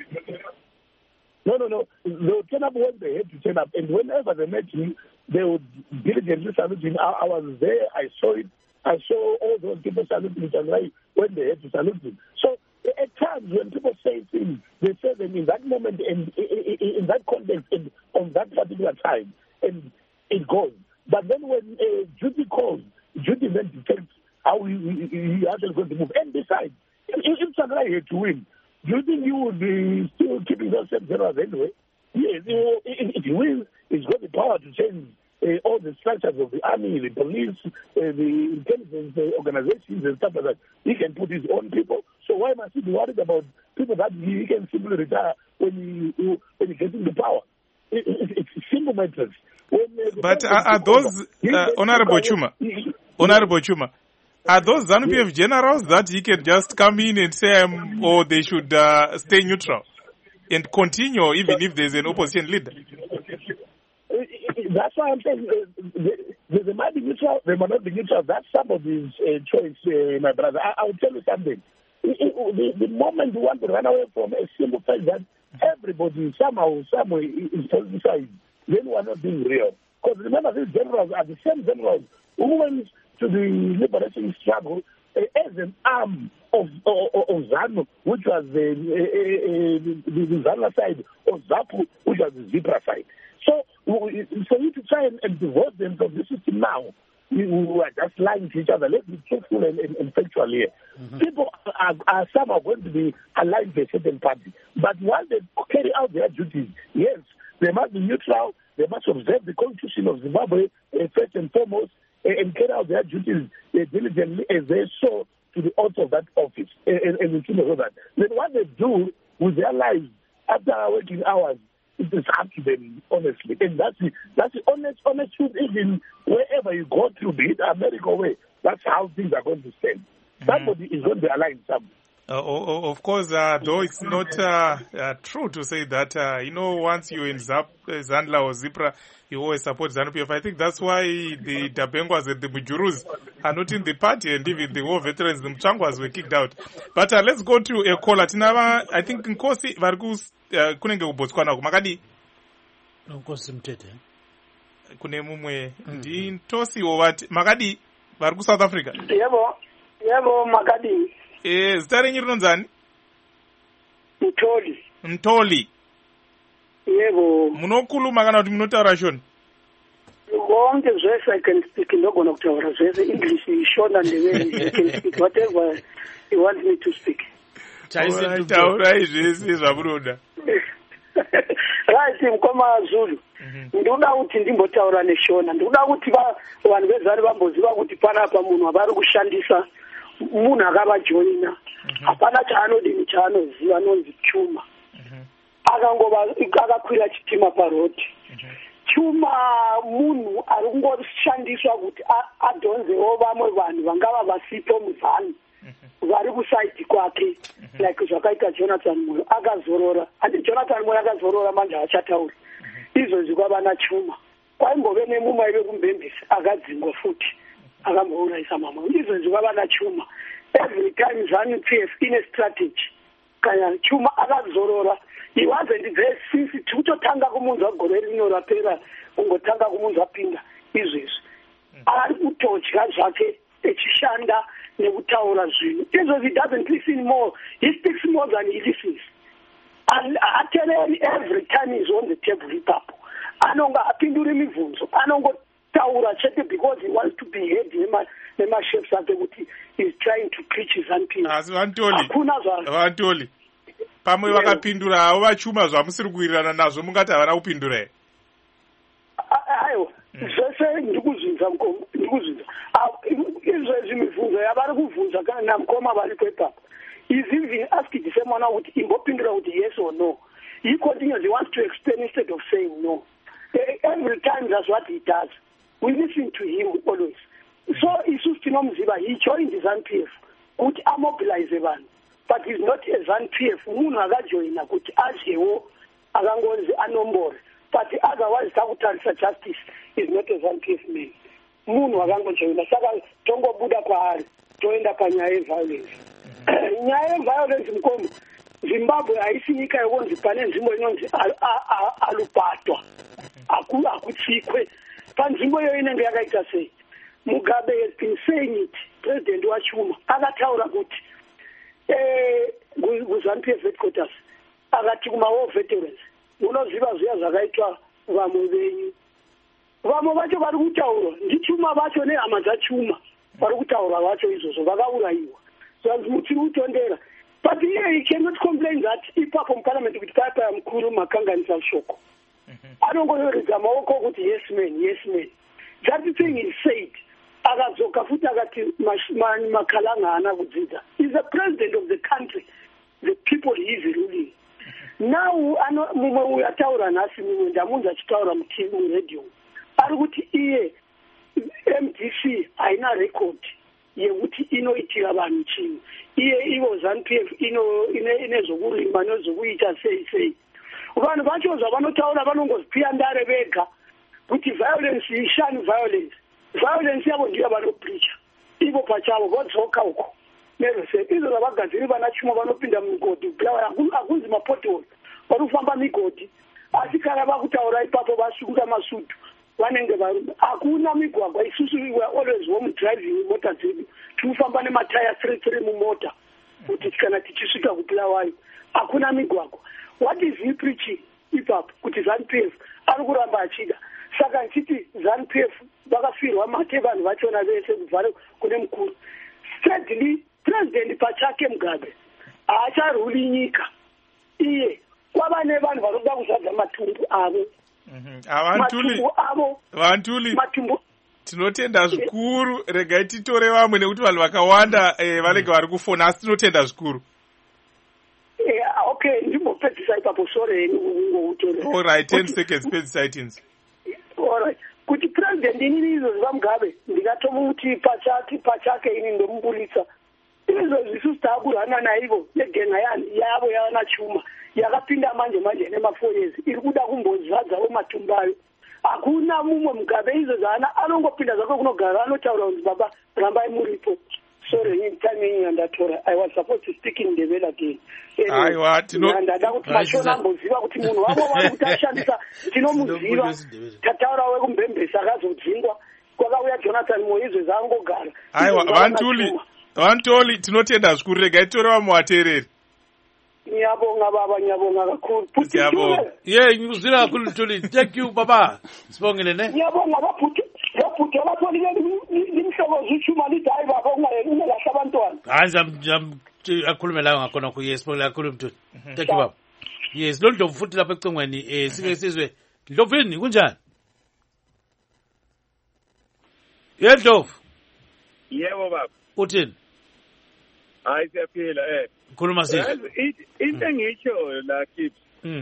No. They would turn up when they had to turn up. And whenever they met him, they would diligently salute him. I was there, I saw it. I saw all those people saluting Sandrai when they had to salute him. So at times when people say things, they say them in that moment and in that context and on that particular time, and it goes. But then when duty calls, duty then detects how he actually going to move. And besides, if Sandrai had to win, do you think you would be still keeping those same generals anyway? Yes, if he wins, he's got the power to change all the structures of the army, the police, the intelligence organizations and stuff like that. He can put his own people. So why must he be worried about people that he can simply retire when he gets into power? It's simple matters. But are those, Honorable Chuma, are those ZANU-PF generals that he can just come in and say, or they should stay neutral and continue even if there's an opposition leader? That's why I'm saying they might be neutral, they might not be neutral. That's somebody's choice, my brother. I'll tell you something. The moment you want to run away from a simple fact that everybody somehow, somewhere is politicized, then we are not being real. Because remember, these generals are the same generals who went to the liberation struggle as an arm of ZANU, which was the ZANU side, or ZAPU, which was the ZIPRA side. So for you to try and divorce them from the system now, we are just lying to each other. Let's be truthful and factual here. People are somehow going to be aligned to a certain party. But while they carry out their duties, yes, they must be neutral. They must observe the constitution of Zimbabwe, first and foremost, and carry out their duties diligently as they saw to the oath of that office and the truth of that. Then what they do with their lives after our working hours, it is up to them, honestly. And that's the honest truth, even wherever you go through, be it America way, that's how things are going to stand. Somebody is going to align something. Of course, though it's not true to say that, once you're in Zandla or Zipra, you always support ZANU-PF. I think that's why the Dabengwas and the Mujurus are not in the party, and even the war veterans, the Mchangwas, were kicked out. But let's go to a caller. I think Nkosi Vargus kunenge kubotswana kumakadi. Nkosi Mtete. Kune mumwe ndi Ntosi wati makadi vari South Africa. Yebo makadi. Zita renyu rinonzani? Mtoli. Yebo. Munokhuluma kana kuti munotaura shona? Konke zvese I can speak, ndogona kutaura zvese, English ishona ndevere, I can speak whatever you want me to speak. Taurai zvese zvamunoda. Right, mkoma Zulu. Ndinoda kuti ndimbotaura neshona. Ndinoda kuti vanhu vezari vamboziva kuti panapa munhu vari kushandisa munhu akavajoina. Hapana chaanodini chaanoziva, anonzi Chuma. Akakwira chitima paroti. Chuma munhu ari kungoshandiswa kuti adhonzewo vamwe vanhu vangava vasipo muzani vari kusaidi kwake, like zvakaita Jonathan Moyo akazorora. Handi Jonathan Moyo akazorora manje haachatauri. Izvozvi kwavana Chuma. Kwaimbove nemumwe vekumbembisi akadzingwa futi akambourayisa mamwe. Izvozvi kwavana Chuma. Every time ZANU-PF ine strategy. Kana Chuma akazorora. He wasn't there since kutotanga kumunzwa gore rino rapera, kungotanga kumunzwa pinda izvizvi. Ari kutodya zvake echishanda nekutaura zvinhu. Izvozvi doesn't listen more. He speaks more than he listens. And every time he's on the table ipapo. Anonga apinduri mibvunzo. Anongotaura chete because he wants to be heard nemashefs ake kuti he's trying to preach his ZANU-PF. Asi Vantoli. Pamwe vakapindura havo vachuma zvamusiri kuwirirana nazvo mungati havana kupindura here? Aiwa, zvese ndikuzvinza mukoma, ndikuzvinza. Izvezvi mibvunzo yavari kubvunza kana namukoma varipo ipapo. He's even asking semwana kuti imbopindura kuti yes or no. He continues, he wants to explain instead of saying no. Every time that's what he does. We listen to him always. So isusu tinomziva, he joined the ZANU-PF kuti amobilize vanhu. But he's not a ZANU-PF. Munhu akajoina kuti azhewo akangonzi anombore. But otherwise takutarisa justice is not a ZANU-PF man. Munhu akangojoina. Saka tongobuda kwaari toenda panyaya yeviolence. Nyaya yeviolence mukoma, Zimbabwe haisi nyika yekunzi pane nzvimbo inonzi alupatwa akutsikwe. Panzvimbo iyo inenge yakaita sei? Mugabe has been saying it. President waChuma akataura kuti ZANU-PF headquarters akati kuma-war veterans munoziva zviya zvakaitwa vamwe venyu. Vamwe vacho vari kutaura ndiChuma vacho nehama dzaChuma vari kutaura vacho izvozvo vakaurayiwa. Zvanzi mutiri kutondera. But he cannot complain that ipapo muparliament kuti paya mukuru makanganisa shoko. Anongoyoredza maoko kuti yes man. That thing is said. Akadzoka futi akati makalanga haana kudzidza. He's the president of the country. The people he is ruling. Now mumwe uyu ataura nhasi, mumwe ndamunzi achitaura muredhiyo. Ari kuti iye MDC haina record yekuti inoitira vanhu chinhu. Ivo ZANU-PF ine zvokurima nezvokuita sei. Vanhu vacho zvavanotaura vanongozipiya ndare vega kuti violence ishani violence. Violence yavo ndiyo vanopreacha. Ivo pachavo vodzoka uko. Nerese izvo zvavagadziri vana Chuma vanopinda mumigodhi. Hakunzi mapotihole. Vanofamba migodhi. Asi kana vakutaura ipapo vasungura masutu. Vanenge varume. Hakuna migwagwa. Isusu we are always home driving mota dzedu. Tinofamba nemataya 3 mumota. Kuti kana tichisvika kuBulawayo. Hakuna migwagwa. What is he preaching ipapo? Kuti ZANU-PF ari kuramba achida. Saka nchiti ZANU-PF vakafirwa mate vanhu vachona vese kubvare kune mukuru. Steadily, president pachake Mugabe haacharuli nyika. Iye kwava nevanhu varikuda kuzadza matumbu avo. Matumbu avo. Vantuli. tinotenda zvikuru. Regai titore vamwe nekuti vanhu vakawanda vanenge vari kufona, asi tinotenda zvikuru. Okay, ndimbopedzisa ipapo sore ngoutore. All right, 10 seconds pedzisa itins. All right. Kuti president inini izvo Mugabe ndikatomuti pachake ini ndomubuditsa. Izvo zvisu takurana naivo negenga yavo yana chuma yakapinda manje nema 4 years iri kuda kumbozadzawo matumbayo. Hakuna mumwe Mugabe izvo zvaana anongopinda zvako kunogara anotaura kuti baba rambai muripo. Sorry, time yandatora. I was supposed to speak in the well again. Aiwa, ndada kuti mashona mboziva kuti munhu wavo vari kuti ashandisa tinomuziva tataura wekumbembesa akazodzingwa kwakauya Jonathan Moizwe zaangogara. Aiwa, vantoli tinotenda zvikuru. Regai tore vamwe vateereri. Nyabonga baba, nyabonga kakuru. Ngikuzwira kakhulu Ntuli. Thank you baba. Sibongile ne. Nyabonga baphuthi abapolile nimhlobo zithuma lithi hayi baba ungalahla abantwana. Hayi akhulume la ngakhona ku yes sibongile kakhulu Ntuli. Thank you baba. Yes, lo Ndlovu futhi lapha ecingweni sike sizwe. Ndlovini kunjani? Ndlovu. Yebo baba. Uthini? Hayi siyaphila Khuluma sihle. Into engitsho la kids.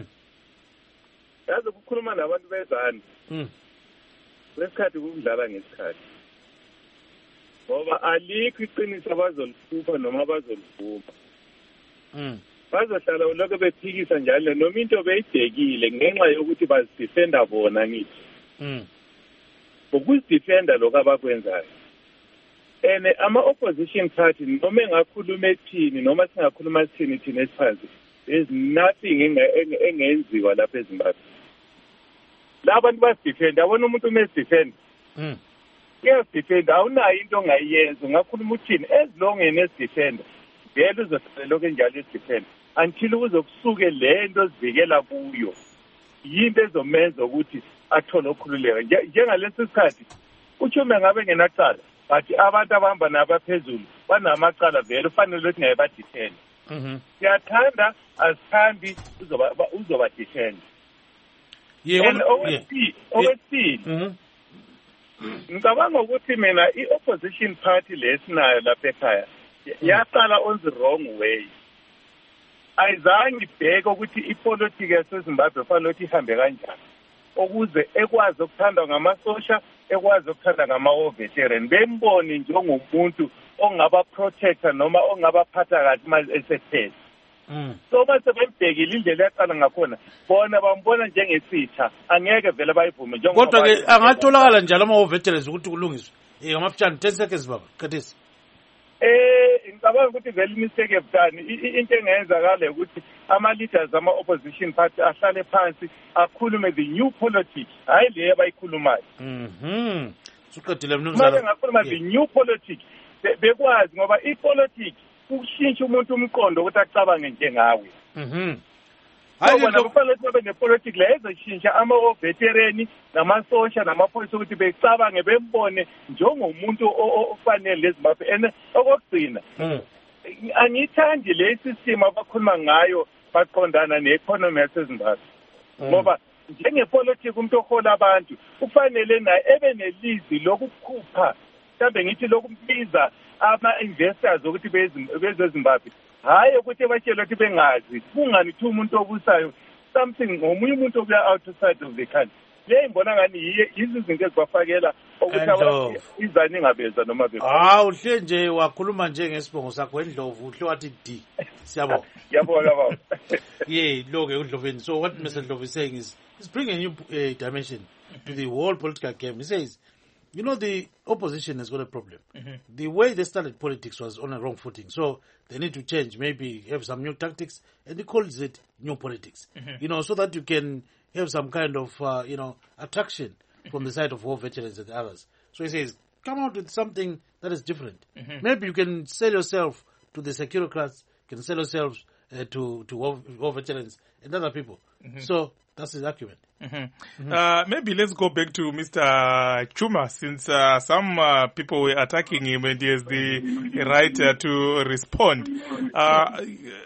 Yazi ukukhuluma nabantu bezani. Lesikhathi kudlala ngesikhathi. Ngoba alikho iqiniso abazoliphupha noma abazolivuma. Bazohlala ulokho bephikisa njalo noma into beyidekile ngenxa yokuthi bazidefenda bona ngithi. Ukuzidefenda lokho abakwenzayo. Ama-opposition party noma engakhuluma ethini noma singakhuluma sithini thina esiphansi, there's nothing engenziwa lapha eZimbabwe. La bantu basidefenda, yabona umuntu umesidefenda. Uyasidefenda, awunayo into ongayiyenza, ungakhuluma uthini, as long enesidefenda, vele uzohlala lokho enjalo esidefenda, until uzokusuke le nto ozivikela kuyo, yinto ezomenza ukuthi athole ukukhululeka. Njengalesi sikhathi, uChuma ngabe ngenacala, but abantu abahamba nabaphezulu banamacala vele ufanele ukuthi ngaye badefend. Siyathanda asithandi uzoba defend. Okwesibili ngicabanga ukuthi mina i-opposition party lesinayo lapha ekhaya yaqala on the wrong way. Ayizange ibheke ukuthi ipolitiki yaseZimbabwe fanele ukuthi ihambe kanjani ukuze ekwazi ukuthandwa ngamasosha, ekwazi ukuthanda ngama-war veteran, bembone njengomuntu ongaba protector noma ongabaphatha kahle manje esephele. So mase bembhekile indlela yaqala ngakhona bona bambona njengesitha, angeke vele bayivume njengoba. Kodwa ke angatholakala njalo ama-war veterans ukuthi kulungiswe. Ngamafutshane 10 seconds baba. Kathesi. Ngicabanga ukuthi vele imistake ebudani into engenzakala ukuthi ama-leaders ama-opposition party ahlale phansi akhulume the new politics, hayi le abayikhulumayo. Suqedile mnumzana. Manje ngakhuluma the new politics bekwazi ngoba ipolitics ukushintsha umuntu umqondo ukuthi acabange njengawe. Hayi bona kufanele kube nepolitics la ezoshintsha ama-veterani namasosha namaphoyisa ukuthi becabange bembone njengomuntu ofanele leZimbabwe. And okugcina angithandi le system abakhuluma ngayo baqondana ne-economy yaseZimbabwe ngoba njengepolitiki umuntu ohola abantu kufanele naye ebe nelizwi lokukhupha mhlawumbe ngithi lokubiza ama-investors ukuthi bezeZimbabwe, hayi ukuthi batshele ukuthi bengazi kungani thi umuntu obusayo something ngomunye umuntu obuya outside of the country. Le ngibona ngani yizo izinto ezibafakela ukuthi izani ingabeza noma uhle nje wakhuluma nje ngesibongo sakho eNdlovu uhle wathi D. Siyabonga. Yabona baba. Lo ke uNdloveni. So what Mr. Ndlovu is saying is he's bringing a new dimension to the whole political game. He says, you know, the opposition has got a problem. The way they started politics was on a wrong footing. So they need to change, maybe have some new tactics, and he calls it new politics. You know, so that you can have some kind of, attraction from the side of war veterans and others. So he says, come out with something that is different. Maybe you can sell yourself to the securocrats, you can sell yourselves to war veterans and other people. So that's his argument. Maybe let's go back to Mr. Chuma, since some people were attacking him and he has the right to respond.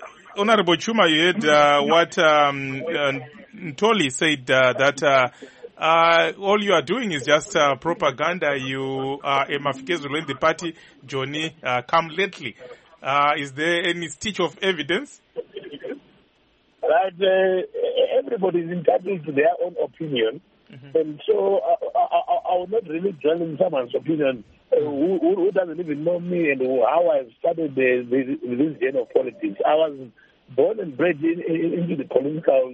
Honorable Chuma, you heard what Ntoli said, that all you are doing is just propaganda. You are a Mafikizolo in the party, Johnny, come lately. Is there any stitch of evidence? Right, everybody is entitled to their own opinion, and so I will not really dwell in someone's opinion who doesn't even know me and how I've started this genre of politics. I was born and bred into the political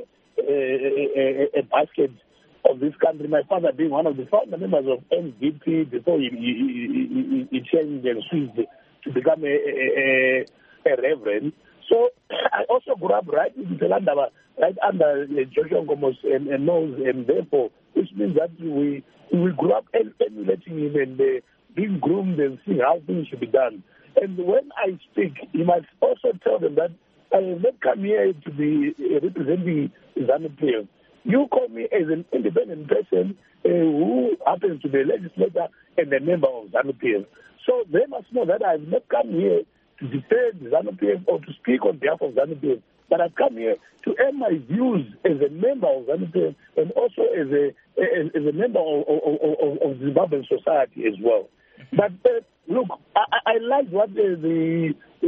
basket of this country. My father being one of the founder members of NDP before he changed and switched to become a reverend. So I also grew up right in Telandaba, right under Joshua Ngomos and Nose, and therefore, which means that we grew up emulating him and being groomed and seeing how things should be done. And when I speak, you must also tell them that I have not come here to be representing ZANU-PF. You call me as an independent person who happens to be a legislator and a member of ZANU-PF. So they must know that I have not come here to defend ZANU-PF or to speak on behalf of ZANU-PF, but I've come here to air my views as a member of ZANU-PF and also as a member of Zimbabwean society as well. But look, I like what the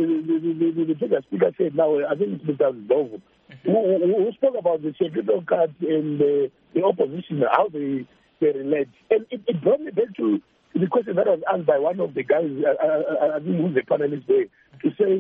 speaker said now. I think it's Mr. Ndlovu, who spoke about the security cards and the opposition, how they relate. And it brought me back to the question that was asked by one of the guys, I think who's the panelist there, to say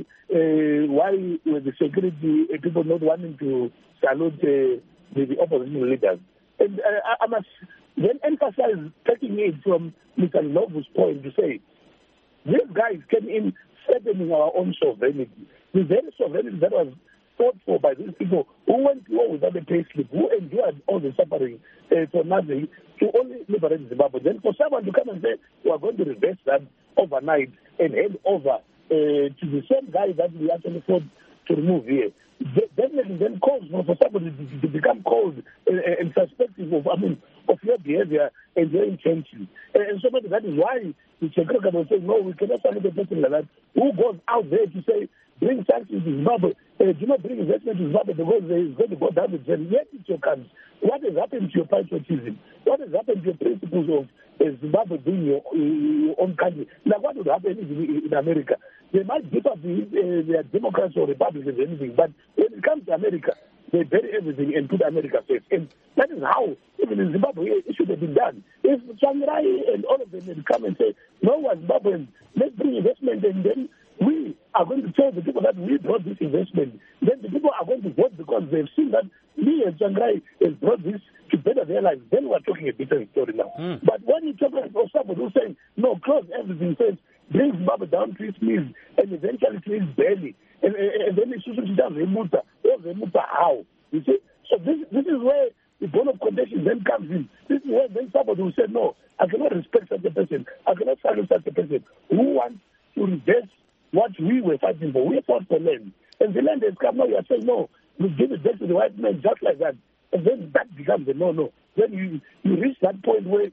why were the security people not wanting to salute the opposition leaders. And I must then emphasize, taking it from Mr. Ndlovu's point, to say these guys came in threatening our own sovereignty. The very sovereignty that was fought for by these people who went to war without a payslip, who endured all the suffering for nothing, to only liberate Zimbabwe. Then for someone to come and say, we are going to reverse that overnight and hand over to the same guy that we actually fought to remove here, definitely then calls for somebody to become cold and suspective of your behavior and your intention. And so that is why the Czechoslovakia will say, no, we cannot salute a person like that who goes out there to say, bring sanctions to Zimbabwe, do not bring investment to Zimbabwe because it's going to go down the drain. Yet it's your country. What has happened to your patriotism? What has happened to your principles of Zimbabwe being your own country? Like what would happen in America? They might differ if they are Democrats or Republicans or anything, but when it comes to America, they bury everything and put America first. And that is how, even in Zimbabwe, it should have been done. If Tsvangirai and all of them had come and say, no, we're Zimbabweans, let's bring investment, and then we are going to tell the people that we brought this investment, then the people are going to vote because they've seen that me and Tsvangirai has brought this to better their lives. Then we're talking a different story now. But when you talk about somebody who's saying, no, close everything, says, bring Zimbabwe down to its knees and eventually to its belly, and then it's down Remuta. Remuta how? You see? So this is where the bone of contention then comes in. This is where then somebody will say, no, I cannot respect such a person. I cannot salute such a person who wants to reverse what we were fighting for. We fought for land. And the land has come now. You are saying, no, we give it back to the white man just like that. And then that becomes a no-no. Then you reach that point where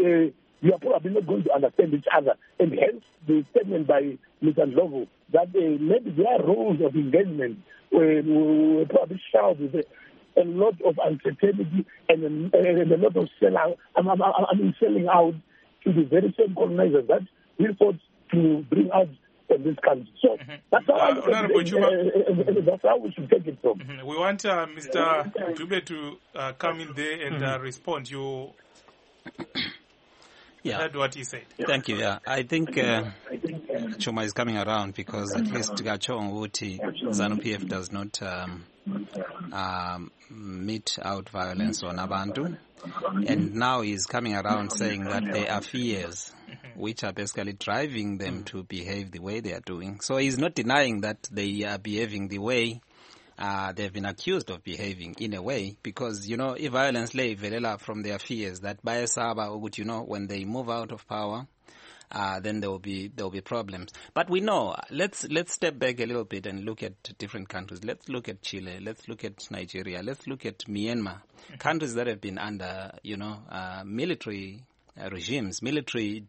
you are probably not going to understand each other. And hence the statement by Mr. Ndlovu that maybe their rules of engagement were probably shrouded with a lot of uncertainty and a lot of selling out to the very same colonizers that we fought to bring out of this country. So that's how that's how we should take it from. We want Mr. Dube to come in there and respond. You heard what he said. Thank you. Yeah, I think Chuma is coming around because at least Gachong Wuti ZANU-PF does not mete out violence on Abantu, and now he's coming around saying that there are fears which are basically driving them to behave the way they are doing. So he's not denying that they are behaving the way they've been accused of behaving in a way, because, if violence lay velela from their fears that by Saba, when they move out of power, then there will be problems. But we know, let's step back a little bit and look at different countries. Let's look at Chile. Let's look at Nigeria. Let's look at Myanmar. Countries that have been under, military regimes, military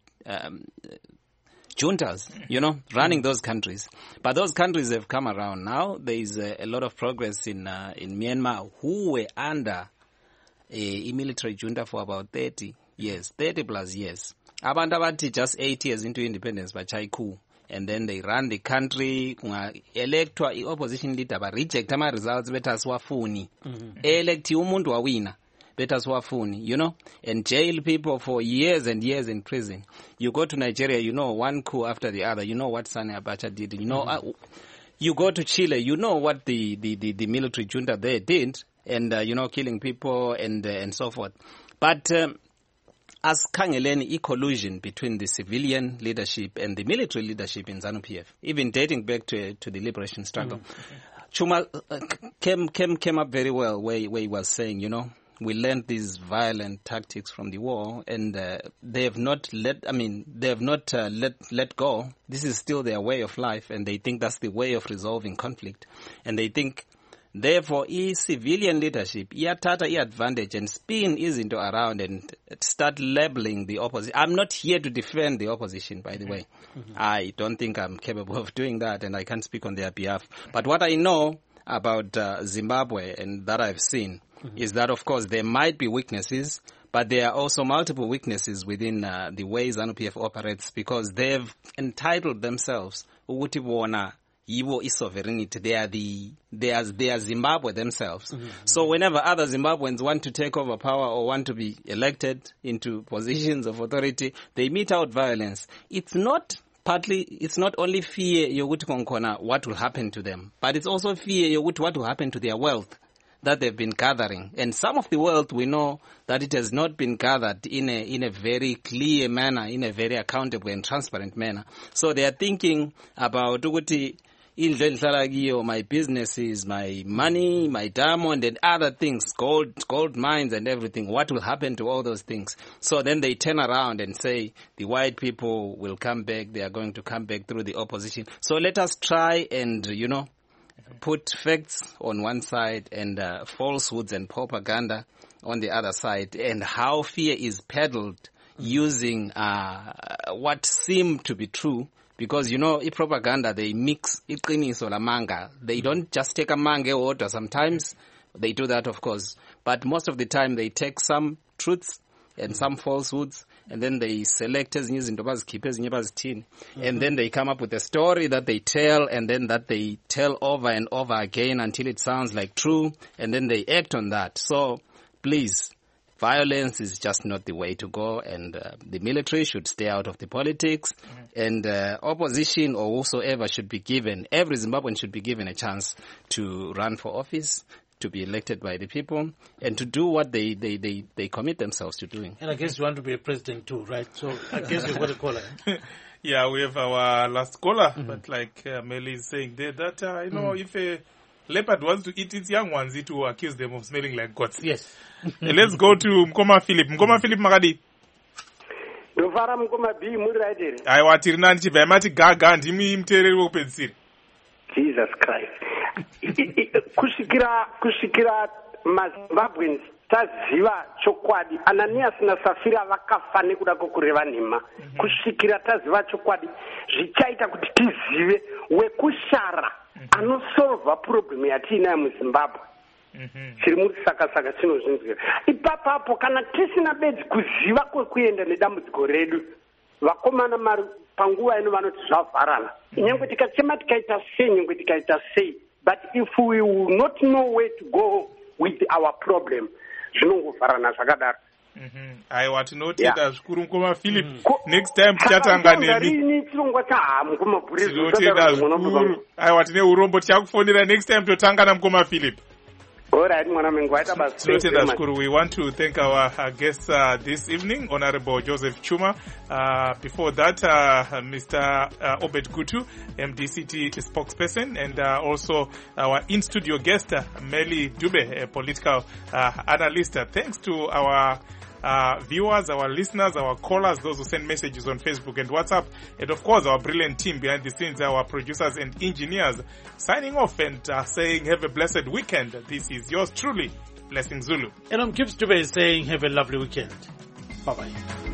juntas, running those countries. But those countries have come around now. There is a lot of progress in Myanmar, who were under military junta for about 30 years, 30 plus years. Abantu abathi just 8 years into independence bachaya coup, and then they run the country. Electwa opposition leader ba reject ama results better asiwafuni. Elect umuntu wawina better asiwafuni, you know, and jail people for years and years in prison. You go to Nigeria, you know, one coup after the other. You know what Sani Abacha did. You know, you go to Chile, you know what the military junta there did, and you know, killing people and so forth. But as Kangeleni, collusion between the civilian leadership and the military leadership in ZANU-PF, even dating back to the liberation struggle. Chuma came up very well where he was saying, you know, we learned these violent tactics from the war, and they have not let go. This is still their way of life, and they think that's the way of resolving conflict. And they think, therefore, civilian leadership, tata advantage and spin izinto around and start labeling the opposition. I'm not here to defend the opposition, by the way. I don't think I'm capable of doing that, and I can't speak on their behalf. But what I know about Zimbabwe and that I've seen is that, of course, there might be weaknesses, but there are also multiple weaknesses within the way ZANU-PF operates, because they've entitled themselves ukuthi bona yibo sovereignty. They are Zimbabwe themselves. So whenever other Zimbabweans want to take over power or want to be elected into positions of authority, they mete out violence. It's not only fear yokuthi konkona what will happen to them, but it's also fear yokuthi what will happen to their wealth that they've been gathering. And some of the wealth, we know that it has not been gathered in a very clear manner, in a very accountable and transparent manner. So they are thinking about my businesses, my money, my diamond and other things, gold mines and everything. What will happen to all those things? So then they turn around and say the white people will come back. They are going to come back through the opposition. So let us try and, you know, put facts on one side and falsehoods and propaganda on the other side, and how fear is peddled using what seem to be true. Because, you know, in propaganda, they mix iqiniso la manga. They don't just take a manga order. Sometimes they do that, of course. But most of the time, they take some truths and some falsehoods, and then they select as news into and then they come up with a story that they tell, and then that they tell over and over again until it sounds like true, and then they act on that. So, please, violence is just not the way to go, and the military should stay out of the politics, and opposition or whosoever should be given, every Zimbabwean should be given a chance to run for office, to be elected by the people, and to do what they commit themselves to doing. And I guess you want to be a president too, right? So I guess you've got a caller. Yeah, we have our last caller, but like Melly is saying there, that, you know, if a leopard wants to eat its young ones, it will accuse them of smelling like goats. Yes. Let's go to Mkoma Philip. Mkoma Philip Magadi. Ndovara Mkoma B muri right here. Aiwa tirina ndichibva yamati gaga ndimi muteereri wokupedzisira. Jesus Christ. kusvikira mazimbabweans taziva chokwadi, Ananias naSafira vakafa nekuda kwokureva nhema. Kusvikira taziva chokwadi, zvichaita kuti tizive wekushara anosolva problem yatiinayo muZimbabwe. Chiri muri saka chinozvinzwira ipapapo. Kana tisina bedzi kuziva kwekuenda nedambudziko redu, vakomana mari panguva ino vanoti zvavharana, nyangwe tikachema tikaita sei, but if we will not know where to go with our problem, zvinongovharana zvakadaro. Aiwa tinotenda zvikuru Mkoma Philip. Next time tichatanga nemi. Tinotenda zvikuru. Aiwa tine urombo tichakufonera next time totanga naMkoma Philip. Alright, tinotenda zvikuru. We want to thank our guests this evening, Honorable Joseph Chuma. Before that, Mr. Obed Gutu, MDCT spokesperson, and also our in-studio guest, Melly Dube, a political analyst. Thanks to our viewers, our listeners, our callers, those who send messages on Facebook and WhatsApp, and of course our brilliant team behind the scenes, our producers and engineers, signing off and saying have a blessed weekend. This is yours truly, Blessing Zulu. And I'm Gibbs Dube saying have a lovely weekend. Bye-bye.